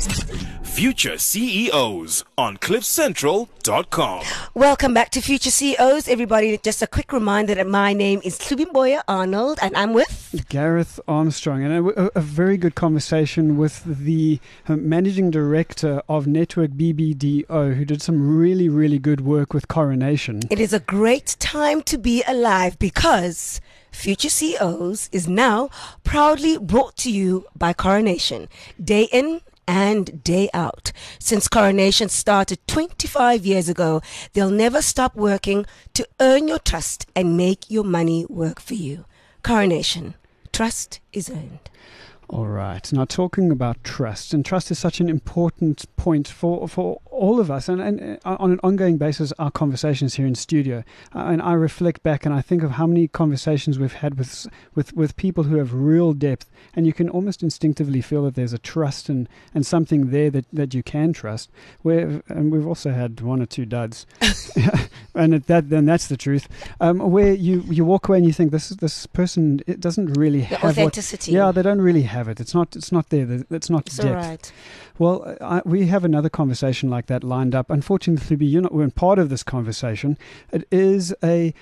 Future CEOs on CliffCentral.com. Welcome back to Future CEOs, everybody. Just a quick reminder that my name is Hlubimboya Arnold, and I'm with Gareth Armstrong, and a very good conversation with the managing director of Network BBDO, who did some really, really good work with Coronation. It is a great time to be alive because Future CEOs is now proudly brought to you by Coronation, day in and day out. Since Coronation started 25 years ago, they'll never stop working to earn your trust and make your money work for you. Coronation, trust is earned. All right. Now, talking about trust, and trust is such an important point for all of us, and on an ongoing basis, our conversations here in studio. And I reflect back and I think of how many conversations we've had with people who have real depth, and you can almost instinctively feel that there's a trust and something there that you can trust. And we've also had one or two duds, and then that's the truth. Where you walk away and you think this person, it doesn't really have authenticity. They don't really have it. It's not there. It's not It's depth. all right. Well, we have another conversation like that lined up. Unfortunately, you're not part of this conversation. It is a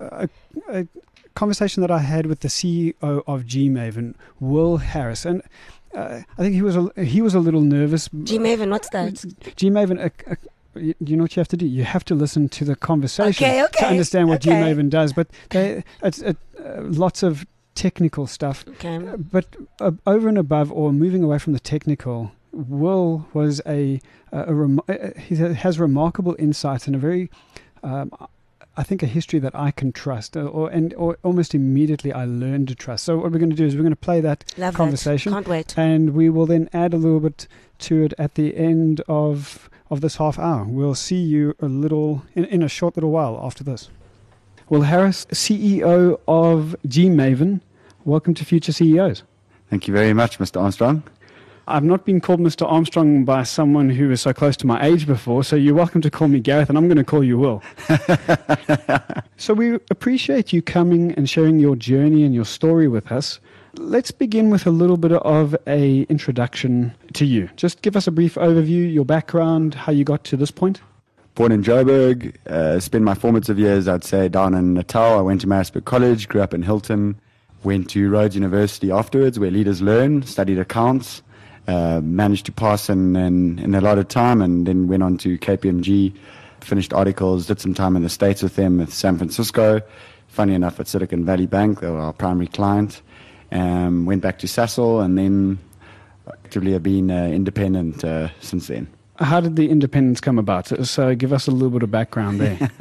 conversation that I had with the CEO of Gmaven, Will Harris, and I think he was a little nervous. Gmaven, what's that? Gmaven. You know what you have to do? You have to listen to the conversation to understand what Gmaven does. But it's lots of technical stuff. Okay. But over and above, or moving away from the technical, Will was he has remarkable insights and a very, I think, a history that I can trust, or almost immediately I learned to trust. So what we're going to do is we're going to play that conversation. Can't wait. And we will then add a little bit to it at the end of this half hour. We'll see you in a short little while after this. Will Harris, CEO of Gmaven, welcome to Future CEOs. Thank you very much, Mr. Armstrong. I've not been called Mr. Armstrong by someone who is so close to my age before, so you're welcome to call me Gareth, and I'm going to call you Will. So we appreciate you coming and sharing your journey and your story with us. Let's begin with a little bit of an introduction to you. Just give us a brief overview, your background, how you got to this point. Born in Joburg, spent my formative years, I'd say, down in Natal. I went to Maritzburg College, grew up in Hilton, went to Rhodes University afterwards, where leaders learn, studied accounts, managed to pass in a lot of time, and then went on to KPMG, finished articles, did some time in the States with them, with San Francisco, funny enough at Silicon Valley Bank, they were our primary client, went back to Sasol, and then actively have been independent since then. How did the independence come about? So give us a little bit of background there.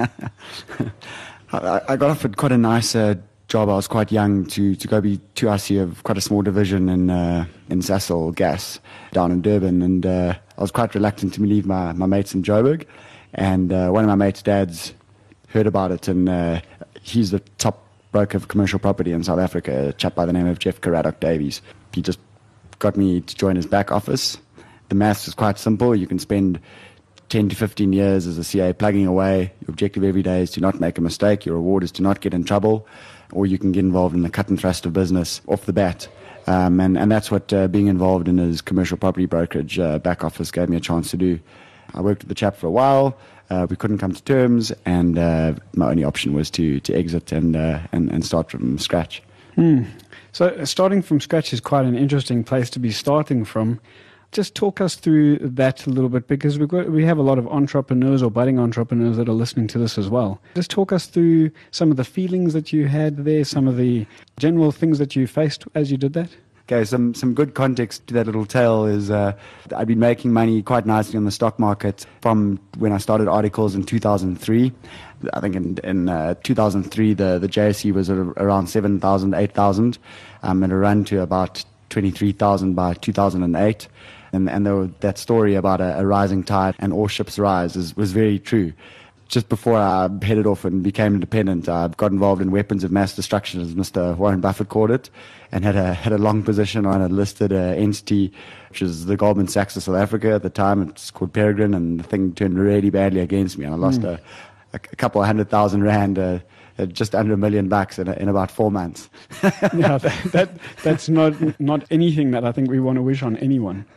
I got offered quite a nice job. I was quite young to go be 2IC of quite a small division in Sasol Gas down in Durban, and I was quite reluctant to leave my mates in Joburg, and one of my mates' dads heard about it, and he's the top broker of commercial property in South Africa, a chap by the name of Jeff Craddock Davies. He just got me to join his back office. The maths is quite simple. You can spend 10 to 15 years as a CA plugging away. Your objective every day is to not make a mistake. Your reward is to not get in trouble. Or you can get involved in the cut and thrust of business off the bat. And that's what being involved in his commercial property brokerage back office gave me a chance to do. I worked with the chap for a while. We couldn't come to terms, and my only option was to exit and start from scratch. So starting from scratch is quite an interesting place to be starting from. Just talk us through that a little bit, because we have a lot of entrepreneurs or budding entrepreneurs that are listening to this as well. Just talk us through some of the feelings that you had there, some of the general things that you faced as you did that. Okay, some good context to that little tale is I'd been making money quite nicely on the stock market from when I started articles in 2003. I think in 2003 the JSE was at around 7,000, 8,000, and it ran to about 23,000 by 2008. And that story about a rising tide and all ships rise was very true. Just before I headed off and became independent, I got involved in weapons of mass destruction, as Mr. Warren Buffett called it, and had a long position on a listed entity, which is the Goldman Sachs of South Africa at the time. It's called Peregrine, and the thing turned really badly against me, and I lost a couple of 100,000 rand, just under $1 million in about 4 months. Yeah, that's not anything that I think we want to wish on anyone.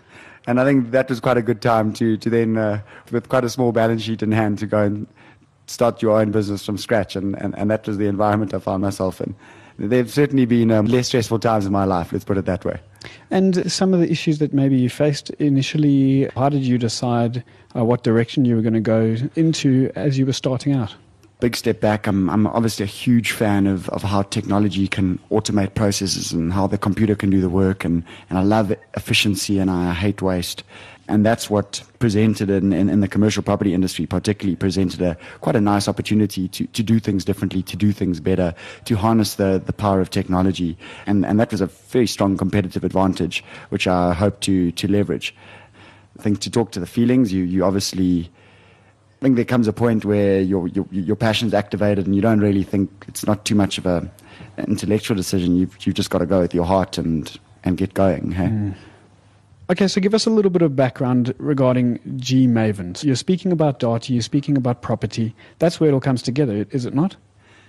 And I think that was quite a good time to then, with quite a small balance sheet in hand, to go and start your own business from scratch. And that was the environment I found myself in. There have certainly been less stressful times in my life, let's put it that way. And some of the issues that maybe you faced initially, how did you decide what direction you were going to go into as you were starting out? Big step back. I'm obviously a huge fan of how technology can automate processes and how the computer can do the work. And I love efficiency and I hate waste. And that's what presented in the commercial property industry, particularly presented quite a nice opportunity to do things differently, to do things better, to harness the power of technology. And that was a very strong competitive advantage, which I hope to leverage. I think to talk to the feelings, you obviously... I think there comes a point where your passion's activated and you don't really think it's not too much of an intellectual decision. You've just got to go with your heart and get going. Hey? Mm. Okay, so give us a little bit of background regarding G Maven. You're speaking about data, you're speaking about property. That's where it all comes together, is it not?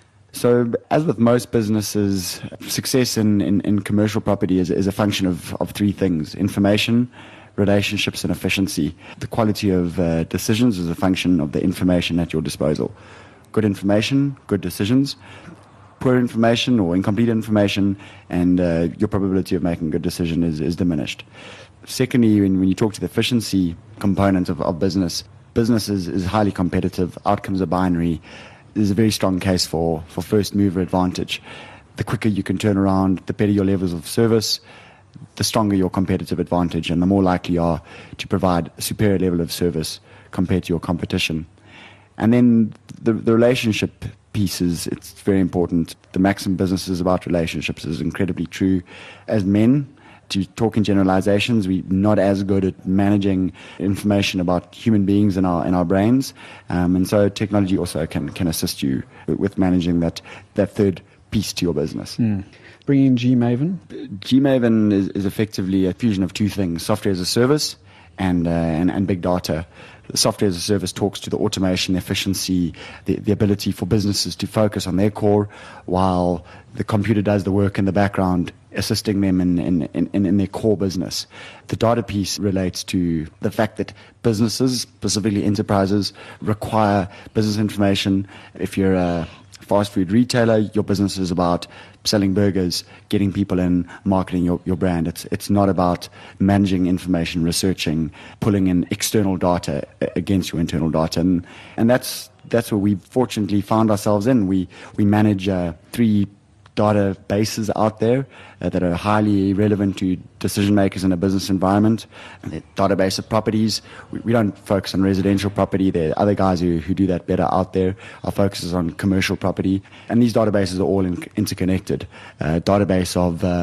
So as with most businesses, success in commercial property is a function of three things: information, relationships, and efficiency. The quality of decisions is a function of the information at your disposal. Good information, good decisions. Poor information or incomplete information, and your probability of making a good decision is diminished. Secondly, when you talk to the efficiency component of business is highly competitive. Outcomes are binary. There's a very strong case for first mover advantage. The quicker you can turn around, the better your levels of service, the stronger your competitive advantage, and the more likely you are to provide a superior level of service compared to your competition. And then the relationship pieces, it's very important. The maxim business is about relationships is incredibly true. As men, to talk in generalizations, we're not as good at managing information about human beings in our brains. And so technology also can assist you with managing that third piece to your business. Mm. Bring in G Maven. G Maven is effectively a fusion of two things: software as a service and big data. The software as a service talks to the automation, the efficiency, the ability for businesses to focus on their core, while the computer does the work in the background, assisting them in their core business. The data piece relates to the fact that businesses, specifically enterprises, require business information. If you're a fast food retailer, your business is about selling burgers, getting people in, marketing your brand. It's not about managing information, researching, pulling in external data against your internal data. And that's where we fortunately found ourselves in. We manage 3 databases out there that are highly relevant to decision makers in a business environment. The database of properties, we don't focus on residential property. There are other guys who do that better out there. Our focus is on commercial property, and these databases are all interconnected. Database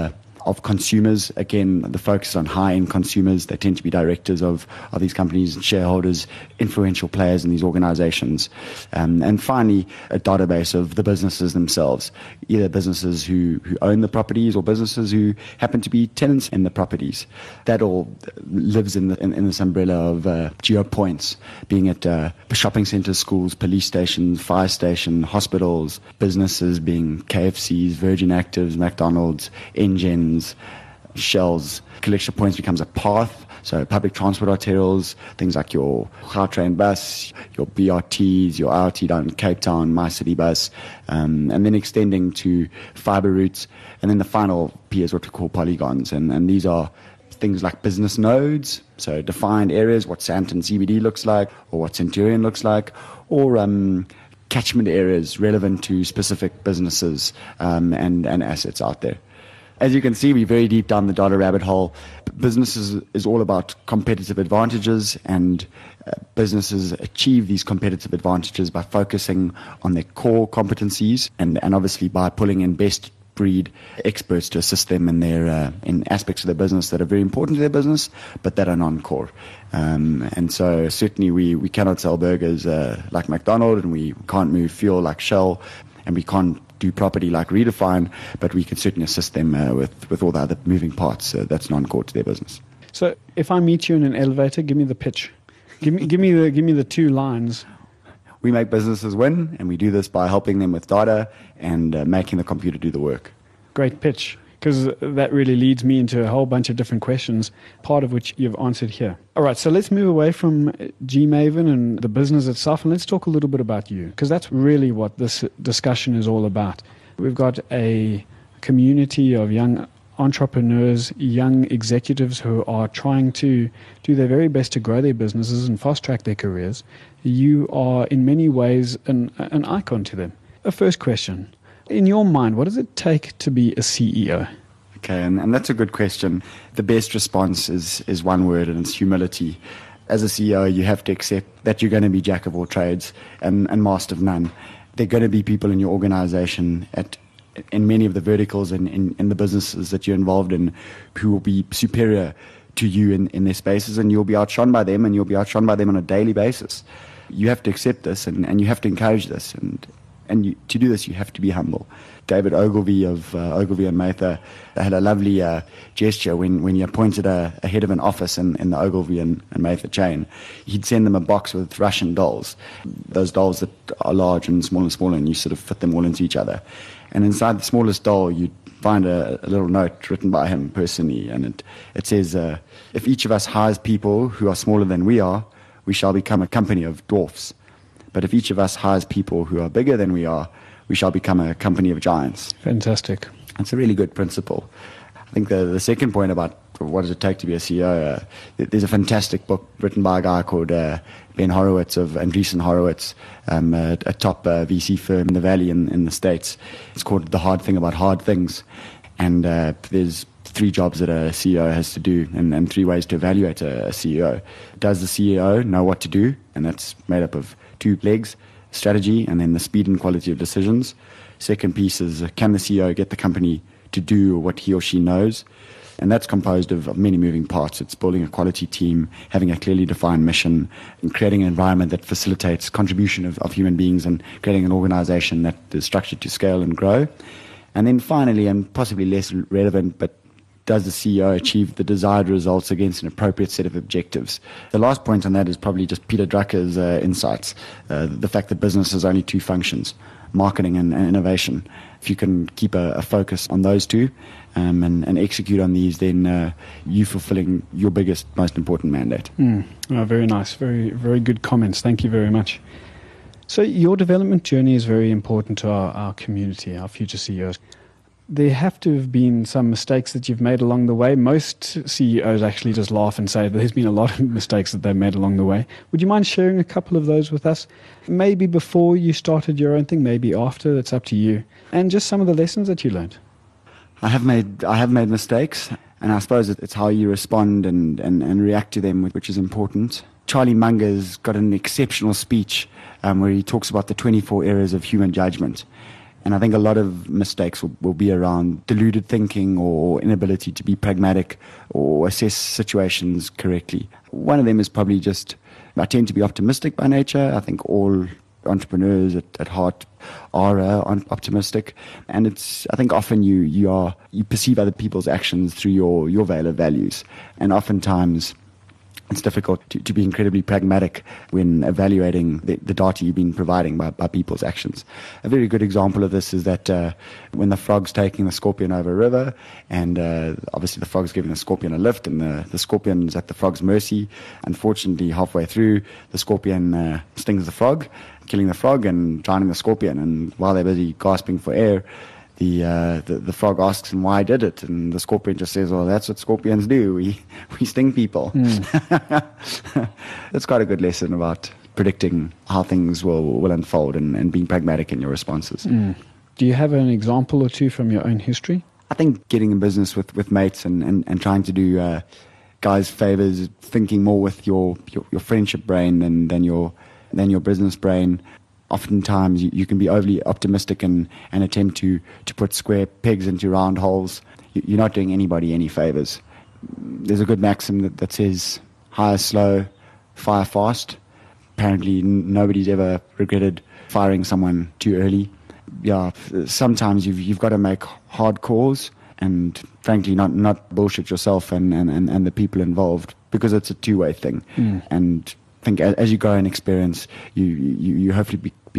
of consumers, again, the focus on high-end consumers. They tend to be directors of these companies and shareholders, influential players in these organizations. And finally, a database of the businesses themselves, either businesses who own the properties or businesses who happen to be tenants in the properties. That all lives in this umbrella of geo-points, being it shopping centers, schools, police stations, fire stations, hospitals, businesses being KFCs, Virgin Actives, McDonald's, Engen, Shell's. Collection points becomes a path, so public transport arterials, things like your Gautrain bus, your BRTs, your RT down in Cape Town, My City bus, and then extending to fiber routes. And then the final P is what we call polygons, and these are things like business nodes, so defined areas, what Sandton CBD looks like, or what Centurion looks like, or catchment areas relevant to specific businesses and assets out there. As you can see, we're very deep down the data rabbit hole. Businesses is all about competitive advantages, and businesses achieve these competitive advantages by focusing on their core competencies and obviously by pulling in best breed experts to assist them in their in aspects of their business that are very important to their business, but that are non-core. And so certainly we cannot sell burgers like McDonald's, and we can't move fuel like Shell, and we can't do property like Redefine, but we can certainly assist them with all the other moving parts that's non-core to their business. So if I meet you in an elevator, give me the pitch. Give me the 2 lines. We make businesses win, and we do this by helping them with data and making the computer do the work. Great pitch. because that really leads me into a whole bunch of different questions, part of which you've answered here. All right, so let's move away from G-Maven and the business itself, and let's talk a little bit about you, because that's really what this discussion is all about. We've got a community of young entrepreneurs, young executives who are trying to do their very best to grow their businesses and fast-track their careers. You are, in many ways, an icon to them. A first question. In your mind, what does it take to be a CEO? Okay, and that's a good question. The best response is one word, and it's humility. As a CEO, you have to accept that you're going to be jack of all trades and master of none. There are going to be people in your organization in many of the verticals and in the businesses that you're involved in who will be superior to you in their spaces, and you'll be outshone by them, and you'll be outshone by them on a daily basis. You have to accept this, and you have to encourage this, and to do this, you have to be humble. David Ogilvy of Ogilvy and Mather had a lovely gesture when he appointed a head of an office in the Ogilvy and Mather chain. He'd send them a box with Russian dolls, those dolls that are large and smaller, and you sort of fit them all into each other. And inside the smallest doll, you'd find a little note written by him personally, and it says, if each of us hires people who are smaller than we are, we shall become a company of dwarfs. But if each of us hires people who are bigger than we are, we shall become a company of giants. Fantastic. It's a really good principle. I think the second point about what does it take to be a CEO, there's a fantastic book written by a guy called Ben Horowitz of Andreessen Horowitz, a top VC firm in the Valley in the States. It's called The Hard Thing About Hard Things. And there's 3 jobs that a CEO has to do, and 3 ways to evaluate a CEO. Does the CEO know what to do? And that's made up of 2 legs, strategy, and then the speed and quality of decisions. Second piece is, can the CEO get the company to do what he or she knows? And that's composed of many moving parts. It's building a quality team, having a clearly defined mission, and creating an environment that facilitates contribution of human beings, and creating an organization that is structured to scale and grow. And then finally, and possibly less relevant, but does the CEO achieve the desired results against an appropriate set of objectives? The last point on that is probably just Peter Drucker's insights, the fact that business has only 2 functions, marketing and innovation. If you can keep a focus on those 2 and execute on these, then you're fulfilling your biggest, most important mandate. Oh, very nice. Very, very good comments. Thank you very much. So your development journey is very important to our community, our future CEOs. There have to have been some mistakes that you've made along the way. Most CEOs actually just laugh and say that there's been a lot of mistakes that they've made along the way. Would you mind sharing a couple of those with us? Maybe before you started your own thing, maybe after, that's up to you. And just some of the lessons that you learned. I have made mistakes, and I suppose it's how you respond and react to them, which is important. Charlie Munger's got an exceptional speech where he talks about the 24 errors of human judgment. And I think a lot of mistakes will be around deluded thinking or inability to be pragmatic or assess situations correctly. One of them is probably just, I tend to be optimistic by nature. I think all entrepreneurs at heart are optimistic. And I think often you perceive other people's actions through your veil of values. And oftentimes it's difficult to be incredibly pragmatic when evaluating the data you've been providing by people's actions. A very good example of this is that when the frog's taking the scorpion over a river, and obviously the frog's giving the scorpion a lift, and the scorpion's at the frog's mercy. Unfortunately, halfway through, the scorpion stings the frog, killing the frog and drowning the scorpion. And while they're busy gasping for air, the frog asks him why he did it, and the scorpion just says, well, that's what scorpions do. We sting people. That's quite a good lesson about predicting how things will unfold and being pragmatic in your responses. Do you have an example or 2 from your own history? I think getting in business with mates and trying to do guys favors, thinking more with your friendship brain than your business brain. Oftentimes you can be overly optimistic and attempt to put square pegs into round holes. You're not doing anybody any favors. There's a good maxim that says hire slow, fire fast. Apparently nobody's ever regretted firing someone too early. Yeah, sometimes you've got to make hard calls and frankly not bullshit yourself and the people involved, because it's a 2-way thing. And I think as you grow in experience, you hopefully become a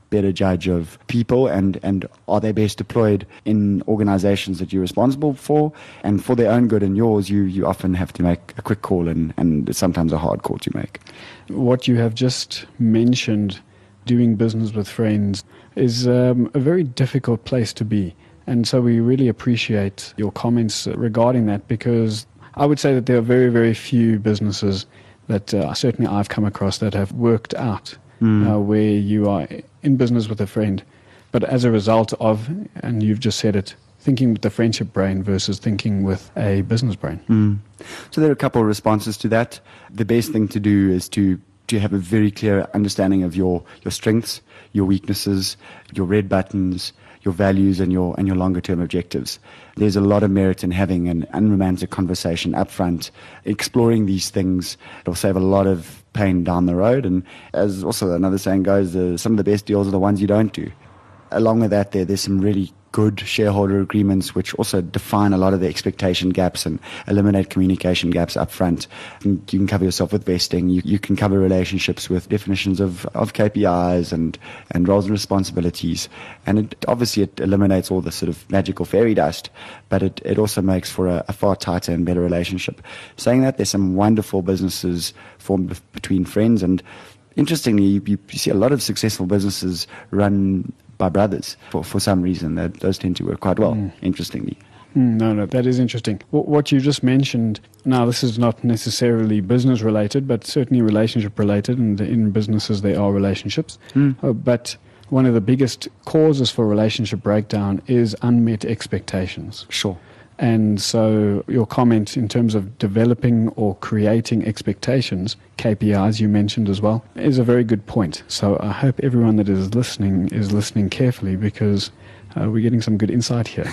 better judge of people and are they best deployed in organizations that you're responsible for. And for their own good and yours, you often have to make a quick call and it's sometimes a hard call to make. What you have just mentioned, doing business with friends, is a very difficult place to be. And so we really appreciate your comments regarding that, because I would say that there are very, very few businesses that certainly I've come across that have worked out where you are in business with a friend. But as a result of, and you've just said it, thinking with the friendship brain versus thinking with a business brain. So there are a couple of responses to that. The best thing to do is to have a very clear understanding of your strengths, your weaknesses, your red buttons, your values and your longer term objectives. There's a lot of merit in having an unromantic conversation up front, exploring these things. It'll save a lot of pain down the road. And as also another saying goes, some of the best deals are the ones you don't do. Along with that, there's some really good shareholder agreements which also define a lot of the expectation gaps and eliminate communication gaps up front. You can cover yourself with vesting. You can cover relationships with definitions of KPIs and roles and responsibilities. And obviously it eliminates all the sort of magical fairy dust, but it also makes for a far tighter and better relationship. Saying that, there's some wonderful businesses formed between friends, and interestingly, you see a lot of successful businesses run by brothers for some reason. Those tend to work quite well, interestingly. No, that is interesting. What you just mentioned, now this is not necessarily business related, but certainly relationship related, and in businesses there are relationships. But one of the biggest causes for relationship breakdown is unmet expectations. Sure. And so your comment in terms of developing or creating expectations, KPIs you mentioned as well, is a very good point. So I hope everyone that is listening carefully, because we're getting some good insight here.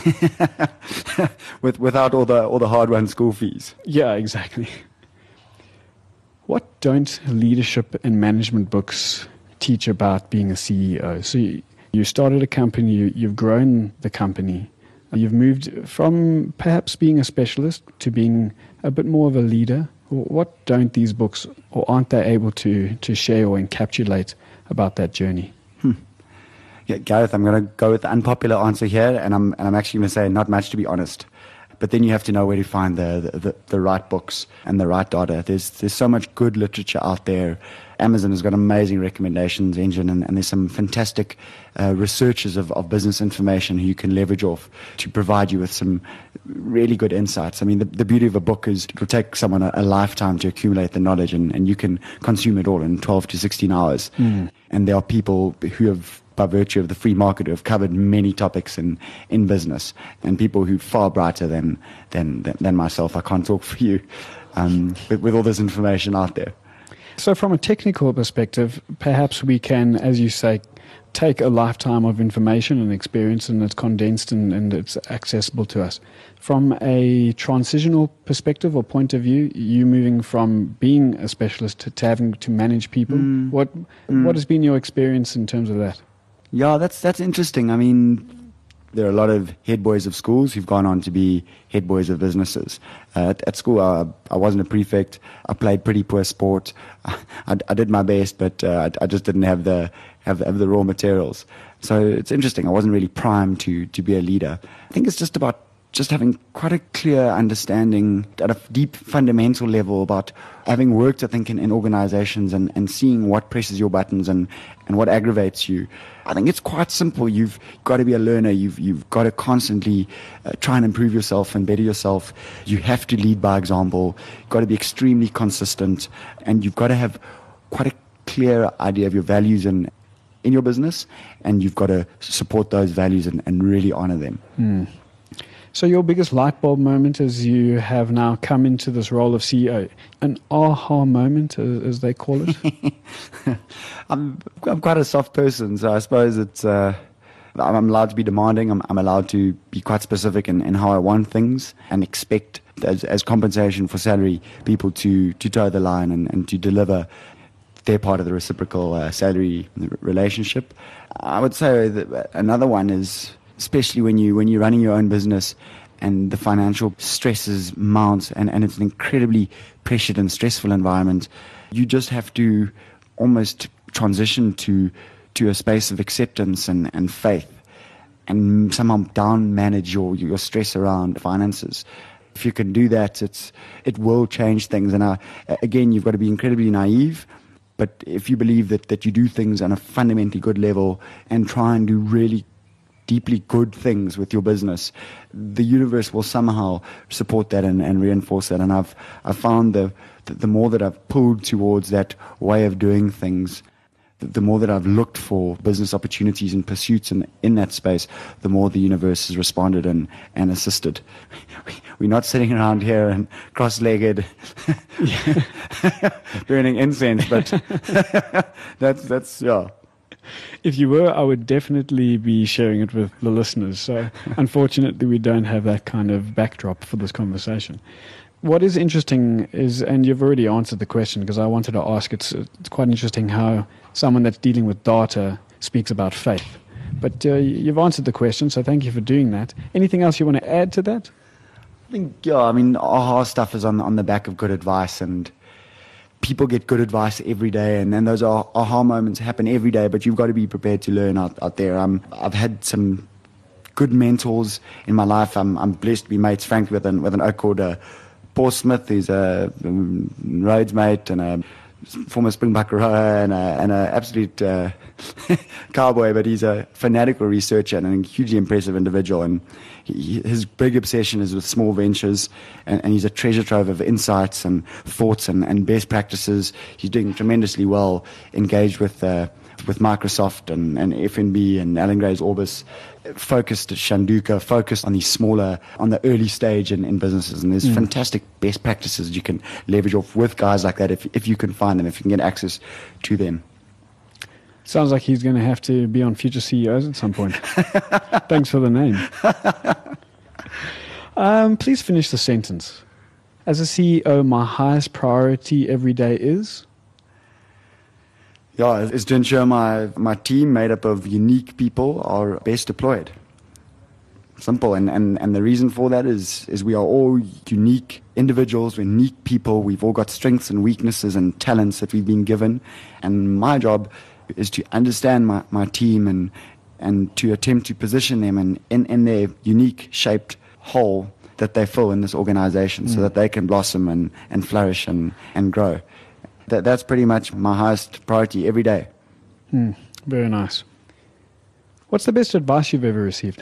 Without all the hard-won school fees. Yeah, exactly. What don't leadership and management books teach about being a CEO? So you started a company, you've grown the company. You've moved from perhaps being a specialist to being a bit more of a leader. What don't these books, or aren't they able to share or encapsulate about that journey? Yeah, Gareth, I'm going to go with the unpopular answer here, and I'm actually going to say not much, to be honest. But then you have to know where to find the right books and the right data. There's so much good literature out there. Amazon has got an amazing recommendations engine, and there's some fantastic researchers of business information who you can leverage off to provide you with some really good insights. I mean, the beauty of a book is it will take someone a lifetime to accumulate the knowledge, and you can consume it all in 12 to 16 hours. And there are people who have, by virtue of the free market, who have covered many topics in business, and people who are far brighter than myself. I can't talk for you with all this information out there. So from a technical perspective, perhaps we can, as you say, take a lifetime of information and experience, and it's condensed and it's accessible to us. From a transitional perspective or point of view, you moving from being a specialist to having to manage people, what has been your experience in terms of that? Yeah, that's interesting. I mean, there are a lot of head boys of schools who've gone on to be head boys of businesses. At school, I wasn't a prefect. I played pretty poor sport. I did my best, but I just didn't have the raw materials. So it's interesting. I wasn't really primed to be a leader. I think it's just about having quite a clear understanding at a deep fundamental level about having worked, I think, in organizations and seeing what presses your buttons and what aggravates you. I think it's quite simple. You've got to be a learner. You've got to constantly try and improve yourself and better yourself. You have to lead by example. You've got to be extremely consistent, and you've got to have quite a clear idea of your values in your business, and you've got to support those values and really honor them. So your biggest light bulb moment as you have now come into this role of CEO, an aha moment, as they call it? I'm quite a soft person, so I suppose it's I'm allowed to be demanding. I'm allowed to be quite specific in how I want things, and expect as compensation for salary people to toe the line and to deliver their part of the reciprocal salary relationship. I would say that another one is, especially when you're running your own business and the financial stresses mount, and it's an incredibly pressured and stressful environment, you just have to almost transition to to a space of acceptance and faith, and somehow down manage your stress around finances. If you can do that, it will change things. And again, you've got to be incredibly naive. But if you believe that you do things on a fundamentally good level and try and do really deeply good things with your business, the universe will somehow support that and reinforce that. And I've found the more that I've pulled towards that way of doing things, the more that I've looked for business opportunities and pursuits in that space, the more the universe has responded and assisted. We're not sitting around here and cross-legged burning incense, but that's yeah. If you were, I would definitely be sharing it with the listeners. So unfortunately, we don't have that kind of backdrop for this conversation. What is interesting is, and you've already answered the question because I wanted to ask, it's quite interesting how someone that's dealing with data speaks about faith. But you've answered the question, so thank you for doing that. Anything else you want to add to that? I think, yeah, I mean, aha stuff is on the back of good advice, and people get good advice every day, and then those aha moments happen every day, but you've got to be prepared to learn out there. I've had some good mentors in my life. I'm blessed to be mates, frankly, with an oak called Paul Smith. He's a Rhodes mate and a former Springbok rower and an absolute cowboy, but he's a fanatical researcher and a hugely impressive individual. And his big obsession is with small ventures, and he's a treasure trove of insights and thoughts and best practices. He's doing tremendously well, engaged with Microsoft and FNB and Alan Gray's Orbis, focused at Shanduka, focused on on the early stage in businesses. And there's fantastic best practices you can leverage off with guys like that if you can find them, if you can get access to them. Sounds like he's going to have to be on Future CEOs at some point. Thanks for the name. Please finish the sentence. As a CEO, my highest priority every day is? Yeah, is to ensure my team made up of unique people are best deployed. Simple. And the reason for that is we are all unique individuals, we're unique people. We've all got strengths and weaknesses and talents that we've been given. And my job is to understand my team and to attempt to position them in their unique shaped hole that they fill in this organization so that they can blossom and flourish and grow. That's pretty much my highest priority every day. Very nice. What's the best advice you've ever received?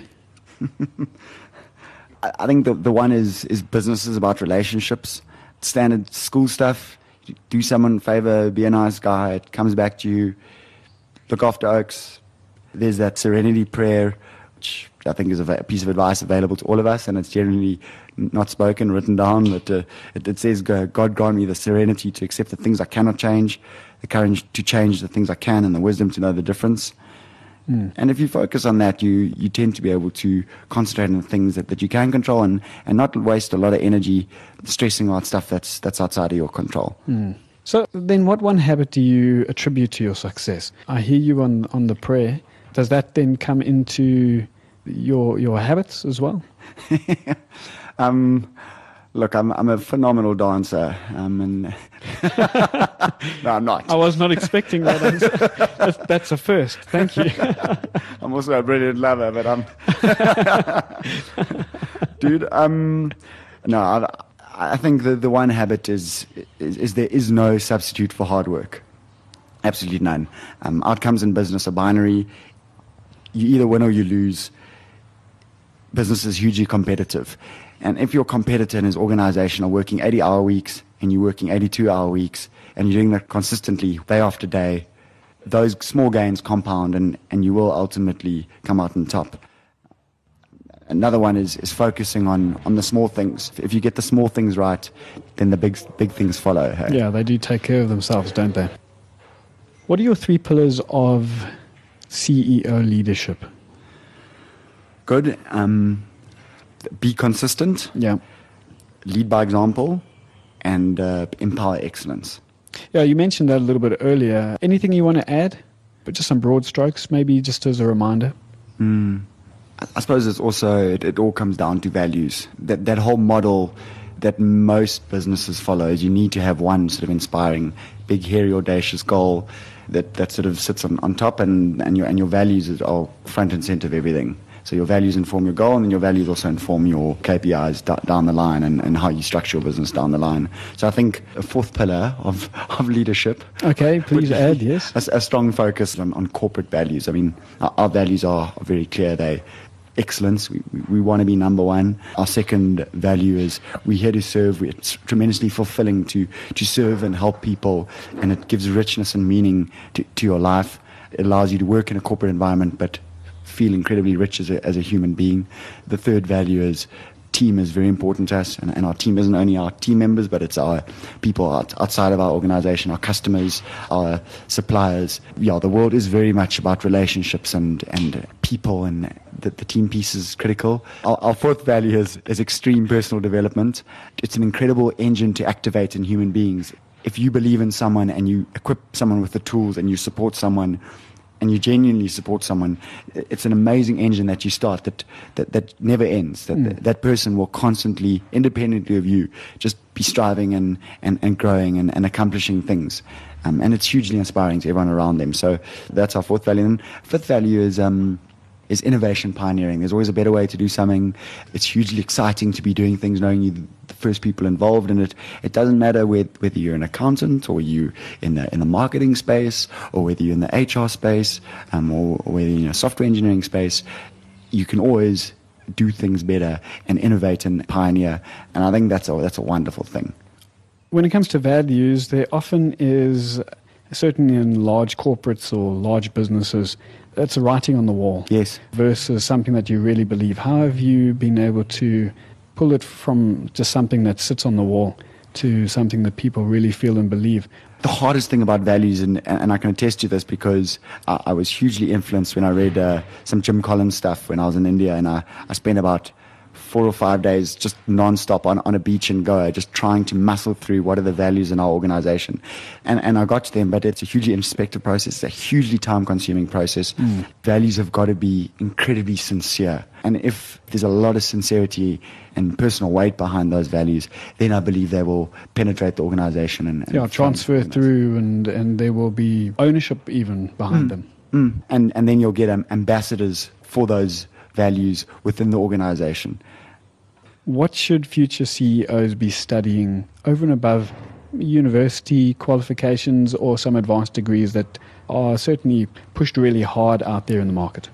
I think the one is business is about relationships. Standard school stuff. Do someone a favor, be a nice guy. It comes back to you. Look after oaks. There's that serenity prayer, which I think is a piece of advice available to all of us, and it's generally not spoken, written down, but it says, God grant me the serenity to accept the things I cannot change, the courage to change the things I can, and the wisdom to know the difference. And if you focus on that, you tend to be able to concentrate on the things that you can control and not waste a lot of energy stressing out stuff that's outside of your control. So then what one habit do you attribute to your success? I hear you on the prayer. Does that then come into your habits as well? Look, I'm a phenomenal dancer, and no, I'm not. I was not expecting that answer. That's a first. Thank you. I'm also a brilliant lover, but dude, no, I think the one habit is there is no substitute for hard work. Absolutely none. Outcomes in business are binary. You either win or you lose. Business is hugely competitive. And if your competitor and his organization are working 80-hour weeks and you're working 82-hour weeks and you're doing that consistently day after day, those small gains compound and you will ultimately come out on top. Another one is focusing on the small things. If you get the small things right, then the big things follow. Hey? Yeah, they do take care of themselves, don't they? What are your 3 pillars of CEO leadership? Good. Be consistent. Yeah. Lead by example, and empower excellence. Yeah, you mentioned that a little bit earlier. Anything you want to add? But just some broad strokes, maybe just as a reminder. I suppose it's also it all comes down to values. That whole model that most businesses follow is you need to have one sort of inspiring, big, hairy, audacious goal that sort of sits on top, and your values are front and center of everything. So your values inform your goal, and then your values also inform your KPIs down the line, and how you structure your business down the line. So I think a fourth pillar of leadership. Okay, please add, yes. A strong focus on corporate values. I mean, our values are very clear. They excellence. We want to be number one. Our second value is we're here to serve. It's tremendously fulfilling to serve and help people, and it gives richness and meaning to your life. It allows you to work in a corporate environment, but feel incredibly rich as a human being. The third value is team is very important to us, and our team isn't only our team members, but it's our people outside of our organization, our customers, our suppliers. Yeah, the world is very much about relationships and people, and the team piece is critical. Our fourth value is extreme personal development. It's an incredible engine to activate in human beings. If you believe in someone and you equip someone with the tools and you support someone, and you genuinely support someone, it's an amazing engine that you start that never ends. That person will constantly, independently of you, just be striving and growing and accomplishing things. And it's hugely inspiring to everyone around them. So that's our fourth value. And fifth value is innovation pioneering. There's always a better way to do something. It's hugely exciting to be doing things knowing you're the first people involved in it. It doesn't matter whether you're an accountant or you in the marketing space, or whether you're in the HR space, or whether you're in a software engineering space. You can always do things better and innovate and pioneer. And I think that's a wonderful thing. When it comes to values, there often is, certainly in large corporates or large businesses, it's a writing on the wall. Yes. Versus something that you really believe. How have you been able to pull it from just something that sits on the wall to something that people really feel and believe? The hardest thing about values, and I can attest to this because I was hugely influenced when I read some Jim Collins stuff when I was in India, and I spent about 4 or 5 days just non-stop on a beach in Goa, just trying to muscle through what are the values in our organization. And I got to them, but it's a hugely introspective process. It's a hugely time-consuming process. Values have got to be incredibly sincere. And if there's a lot of sincerity and personal weight behind those values, then I believe they will penetrate the organization. And transfer through, and there will be ownership even behind them. And then you'll get ambassadors for those values within the organization. What should future CEOs be studying over and above university qualifications or some advanced degrees that are certainly pushed really hard out there in the market?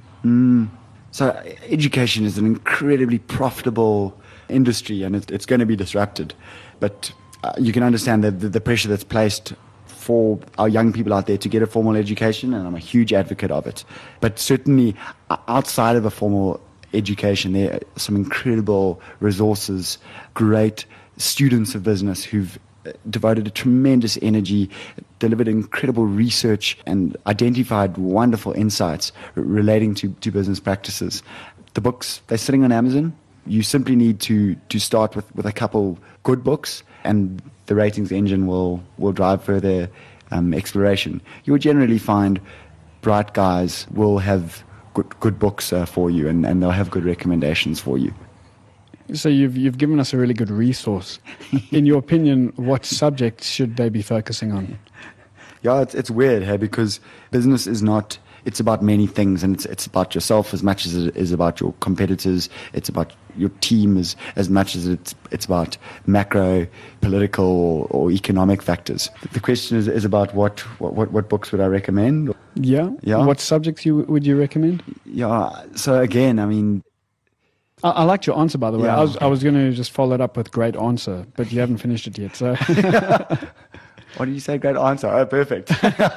So education is an incredibly profitable industry, and it's going to be disrupted. But you can understand the pressure that's placed for our young people out there to get a formal education, and I'm a huge advocate of it. But certainly outside of a formal education, there are some incredible resources, great students of business who've devoted a tremendous energy, delivered incredible research, and identified wonderful insights relating to business practices. The books, they're sitting on Amazon. You simply need to start with a couple good books, and the ratings engine will drive further exploration. You will generally find bright guys will have good books for you, and they'll have good recommendations for you. So you've given us a really good resource. In your opinion, what subjects should they be focusing on? Yeah, it's weird, hey, because business is not. It's about many things, and it's about yourself as much as it is about your competitors. It's about your team as much as it's about macro, political, or economic factors. The question is about what books would I recommend? Yeah. What subjects would you recommend? Yeah. So again, I mean, I liked your answer, by the way. Yeah, I was going to just follow it up with great answer, but you haven't finished it yet. So, what did you say? Great answer. Oh, perfect.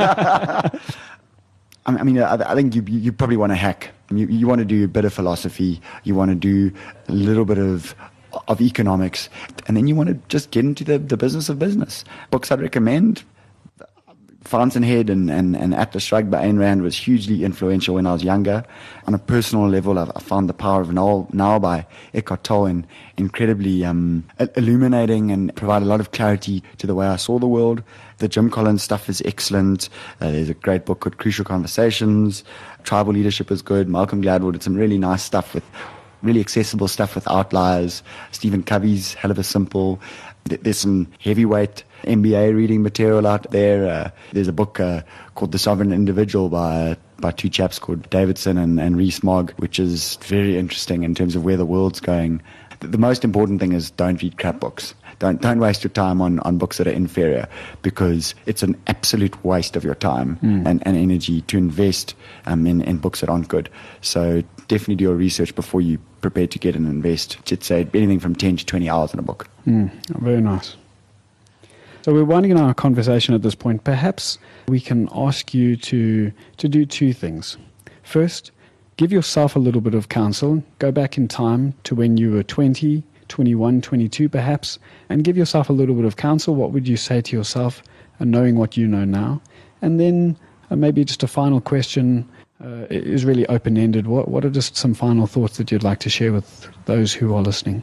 I mean, I think you probably want to hack. You want to do a bit of philosophy. You want to do a little bit of economics, and then you want to just get into the business of business. Books I'd recommend: Fountainhead and Atlas Shrugged by Ayn Rand was hugely influential when I was younger. On a personal level, I found The Power of Now by Eckhart Tolle incredibly illuminating and provide a lot of clarity to the way I saw the world. The Jim Collins stuff is excellent. There's a great book called Crucial Conversations. Tribal Leadership is good. Malcolm Gladwell did some really nice stuff with really accessible stuff with outliers. Stephen Covey's Hell of a Simple. There's some heavyweight MBA reading material out there. There's a book called The Sovereign Individual by two chaps called Davidson and Rees-Mogg, which is very interesting in terms of where the world's going. The most important thing is don't read crap books. Don't waste your time on books that are inferior, because it's an absolute waste of your time and energy to invest in books that aren't good. So definitely do your research before you prepare to get and invest. I'd say anything from 10 to 20 hours in a book. Very nice. So we're winding down our conversation at this point. Perhaps we can ask you to do two things. First, give yourself a little bit of counsel. Go back in time to when you were 20, 21, 22 perhaps, and give yourself a little bit of counsel. What would you say to yourself, knowing what you know now? And then maybe just a final question is really open-ended. What are just some final thoughts that you'd like to share with those who are listening?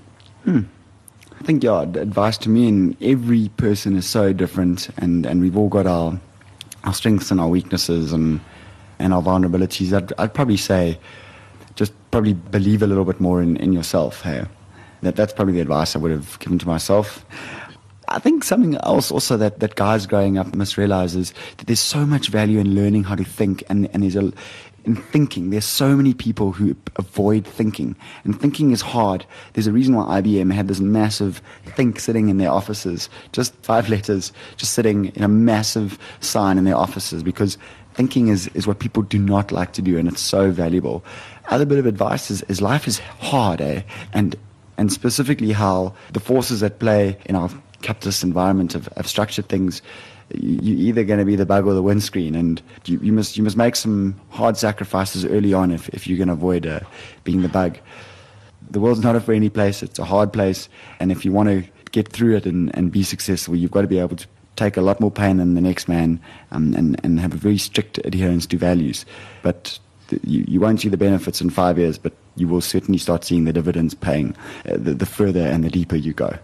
I think, advice to me, and every person is so different, and we've all got our strengths and our weaknesses and our vulnerabilities. I'd probably say just probably believe a little bit more in yourself. Hey, that's probably the advice I would have given to myself. I think something else also that guys growing up must realize is that there's so much value in learning how to think, and in thinking. There's so many people who avoid thinking, and thinking is hard. There's a reason why IBM had this massive think sitting in their offices, just 5 letters, just sitting in a massive sign in their offices, because thinking is what people do not like to do, and it's so valuable. Other bit of advice is life is hard, and specifically how the forces at play in our capitalist environment have structured things. You're either going to be the bug or the windscreen, and you must make some hard sacrifices early on if you're going to avoid being the bug. The world's not a friendly place; it's a hard place, and if you want to get through it and be successful, you've got to be able to take a lot more pain than the next man, and have a very strict adherence to values. But you won't see the benefits in 5 years, but you will certainly start seeing the dividends paying the further and the deeper you go.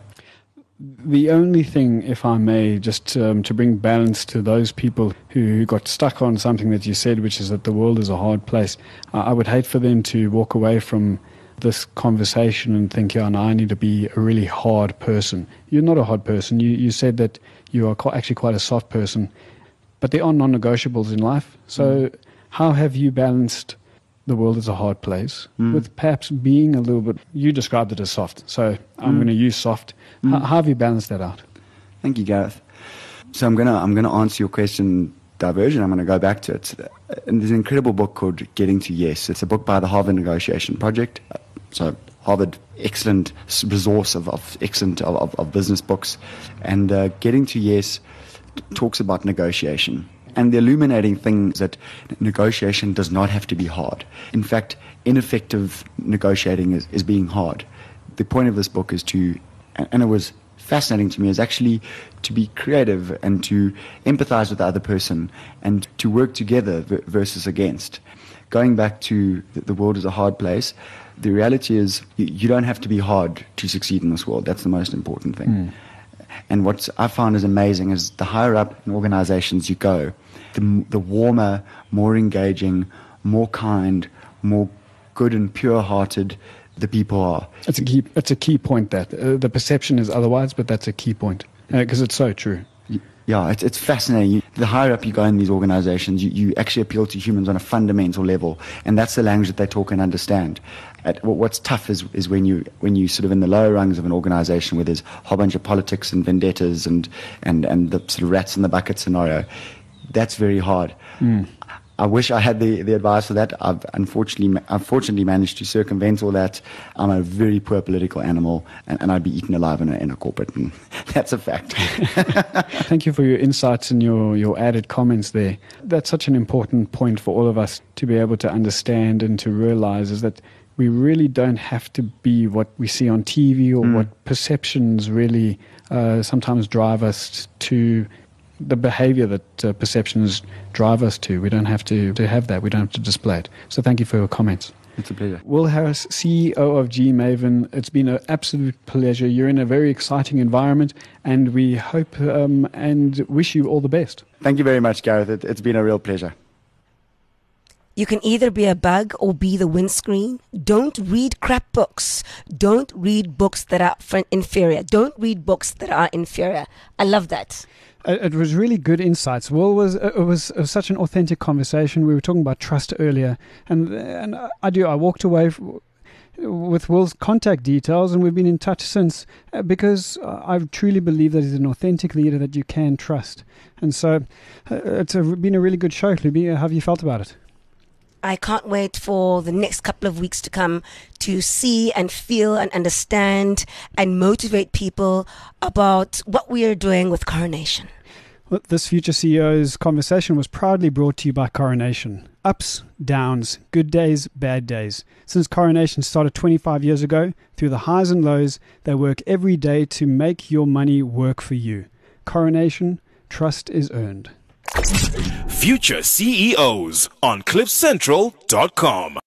The only thing, if I may, just to bring balance to those people who got stuck on something that you said, which is that the world is a hard place, I would hate for them to walk away from this conversation and think, now I need to be a really hard person. You're not a hard person. You said that you are actually quite a soft person, but there are non-negotiables in life. So how have you balanced the world is a hard place with perhaps being a little bit, you described it as soft, so I'm going to use soft. How have you balanced that out? Thank you, Gareth. So I'm gonna answer your question diversion. I'm going to go back to it. And there's an incredible book called Getting to Yes. It's a book by the Harvard Negotiation Project. So Harvard, excellent resource of business books. And Getting to Yes talks about negotiation. And the illuminating thing is that negotiation does not have to be hard. In fact, ineffective negotiating is being hard. The point of this book is and it was fascinating to me, is actually to be creative and to empathize with the other person and to work together versus against. Going back to the world is a hard place, the reality is you don't have to be hard to succeed in this world. That's the most important thing. And what I found is amazing is the higher up in organizations you go, the warmer, more engaging, more kind, more good and pure-hearted the people are. It's a key point that the perception is otherwise, but that's a key point because it's so true. Yeah, it's fascinating. The higher up you go in these organizations, you actually appeal to humans on a fundamental level, and that's the language that they talk and understand. What's tough is when you sort of in the lower rungs of an organization where there's a whole bunch of politics and vendettas and the sort of rats in the bucket scenario. That's very hard. I wish I had the advice for that. I've unfortunately managed to circumvent all that. I'm a very poor political animal, and I'd be eaten alive in a corporate, and that's a fact. Thank you for your insights and your added comments there. That's such an important point for all of us to be able to understand and to realize, is that we really don't have to be what we see on TV or what perceptions really sometimes drive us to the behavior that perceptions drive us to. We don't have to have that. We don't have to display it. So thank you for your comments. It's a pleasure. Will Harris, CEO of G-Maven, it's been an absolute pleasure. You're in a very exciting environment, and we hope and wish you all the best. Thank you very much, Gareth. It's been a real pleasure. You can either be a bug or be the windscreen. Don't read crap books. Don't read books that are inferior. Don't read books that are inferior. I love that. It was really good insights. Will was such an authentic conversation. We were talking about trust earlier, and I walked away with Will's contact details, and we've been in touch since because I truly believe that he's an authentic leader that you can trust. And so it's been a really good show. Luby, how have you felt about it? I can't wait for the next couple of weeks to come to see and feel and understand and motivate people about what we are doing with Coronation. Well, this Future CEO's conversation was proudly brought to you by Coronation. Ups, downs, good days, bad days. Since Coronation started 25 years ago, through the highs and lows, they work every day to make your money work for you. Coronation, trust is earned. Future CEOs on CliffCentral.com.